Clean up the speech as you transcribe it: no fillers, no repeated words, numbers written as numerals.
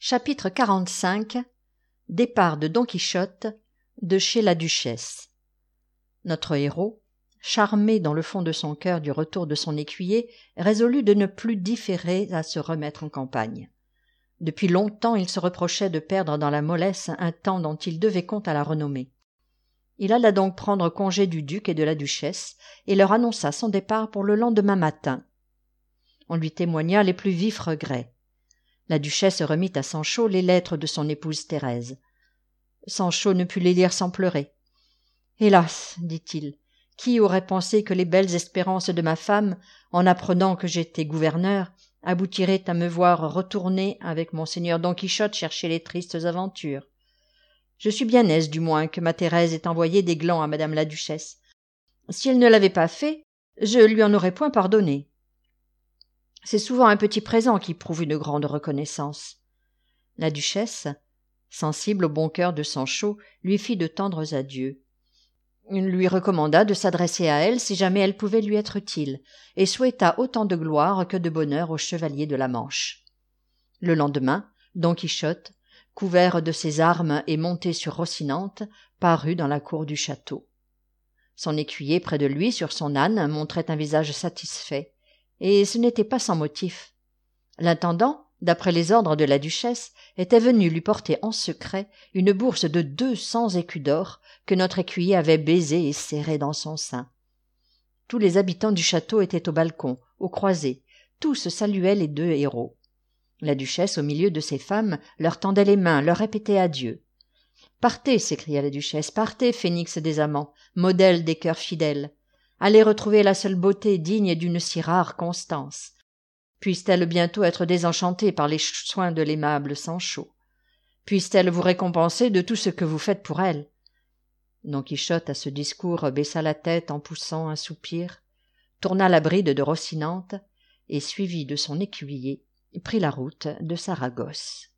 Chapitre 45. Départ de Don Quichotte de chez la duchesse. Notre héros, charmé dans le fond de son cœur du retour de son écuyer, résolut de ne plus différer à se remettre en campagne. Depuis longtemps il se reprochait de perdre dans la mollesse un temps dont il devait compte à la renommée. Il alla donc prendre congé du duc et de la duchesse et leur annonça son départ pour le lendemain matin. On lui témoigna les plus vifs regrets. La duchesse remit à Sancho les lettres de son épouse Thérèse. Sancho ne put les lire sans pleurer. « Hélas !» dit-il, « qui aurait pensé que les belles espérances de ma femme, en apprenant que j'étais gouverneur, aboutiraient à me voir retourner avec monseigneur Don Quichotte chercher les tristes aventures. Je suis bien aise, du moins, que ma Thérèse ait envoyé des glands à madame la duchesse. Si elle ne l'avait pas fait, je lui en aurais point pardonné. C'est souvent un petit présent qui prouve une grande reconnaissance. » La duchesse, sensible au bon cœur de Sancho, lui fit de tendres adieux. Il lui recommanda de s'adresser à elle si jamais elle pouvait lui être utile, et souhaita autant de gloire que de bonheur au chevalier de la Manche. Le lendemain, Don Quichotte, couvert de ses armes et monté sur Rocinante, parut dans la cour du château. Son écuyer près de lui, sur son âne, montrait un visage satisfait, et ce n'était pas sans motif. L'intendant, d'après les ordres de la duchesse, était venu lui porter en secret une bourse de 200 écus d'or que notre écuyer avait baisée et serrée dans son sein. Tous les habitants du château étaient au balcon, aux croisées, tous saluaient les deux héros. La duchesse, au milieu de ses femmes, leur tendait les mains, leur répétait adieu. « Partez » s'écria la duchesse, « partez, phénix des amants, modèle des cœurs fidèles. Allez retrouver la seule beauté digne d'une si rare constance. Puisse-t-elle bientôt être désenchantée par les soins de l'aimable Sancho. Puisse-t-elle vous récompenser de tout ce que vous faites pour elle. » Don Quichotte, à ce discours, baissa la tête en poussant un soupir, tourna la bride de Rocinante et, suivi de son écuyer, prit la route de Saragosse.